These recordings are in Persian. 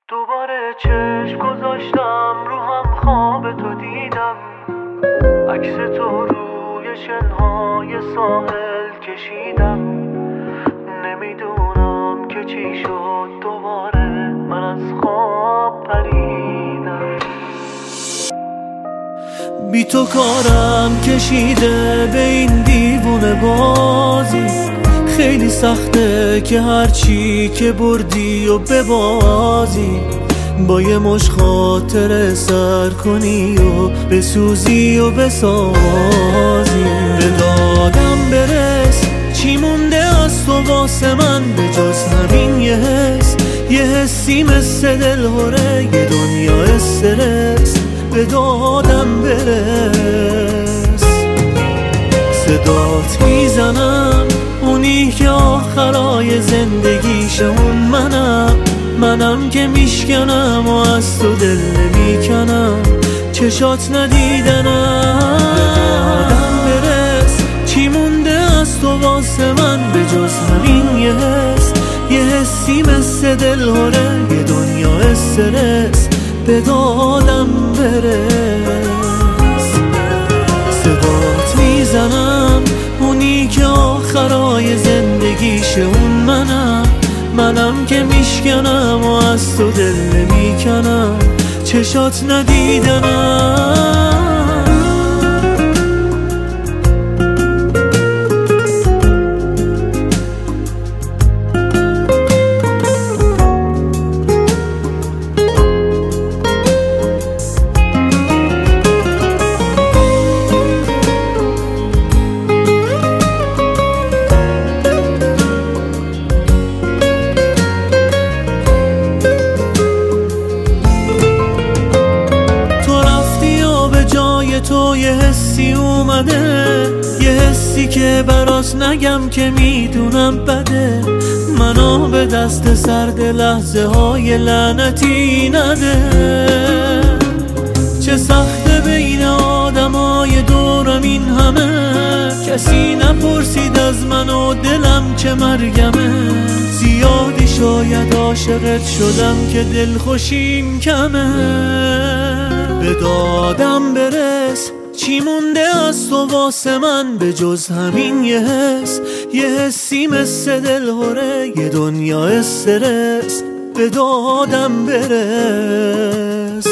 دوباره چشم گذاشتم رو هم خواب تو دیدم، عکس تو روی شنهای ساحل کشیدم. نمیدونم که چی شد، دوباره من از خواب پریدم. بی تو کارم کشیده به این دیوونه بازی، خیلی سخته که هرچی که بردی و ببازی، با یه مش خاطره سر کنی و بسوزی و بسازی. به دادم برس، چی مونده از تو واسه من به جز همین یه حس، یه حسی مثل دلهوره یه دنیا استرس. به دادم برس، صدات میزنم، اونی که آخرای زندگیشه اون منم که میشکنم و از تو دل نمیکنم، چشات ندیدنم. به دادم برس، چی مونده از تو واسه من به جز همین یه حس، یه حسی مثل دلهوره یه دنیا استرس. به دادم برس، صدات میزنم، اونی که آخرای زندگیشه اون منم که میشکنم و از تو دل نمیکنم، چشات ندیدنم. تو یه حسی اومده، یه حسی که برات نگم که میدونم بده، منو به دست سرد لحظه های لعنتی نده. چه سخته بین آدمای دورم این همه، کسی نپرسید از من و دلم چه مرگمه. زیادی شاید عاشقت شدم که دلخوشیم کمه. به دادم برس، چی مونده از تو واسه من به جز همین یه حس، یه حسی مثل دلهوره یه دنیا استرس. به دادم برس،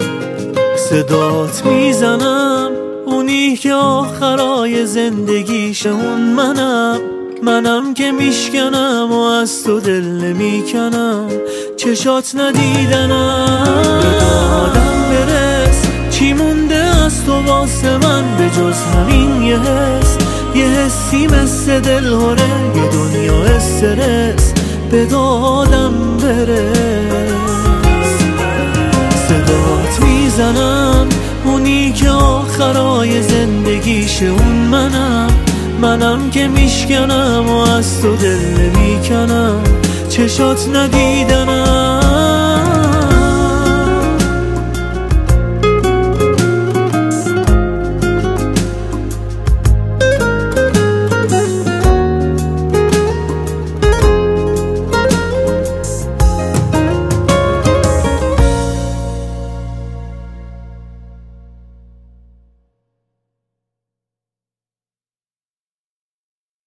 صدات میزنم، اونی که آخرای زندگیشه اون منم که میشکنم و از تو دل نمیکنم، چشات ندیدنم. به دادم برس، چی مونده از تو واسه من به جز همین یه حس، یه حسی مثل دلهوره یه دنیا استرس. به دادم برس، صدات میزنم، اونی که آخرای زندگیشه اون منم که میشکنم و از تو دل نمیکنم، چشات ندیدنم.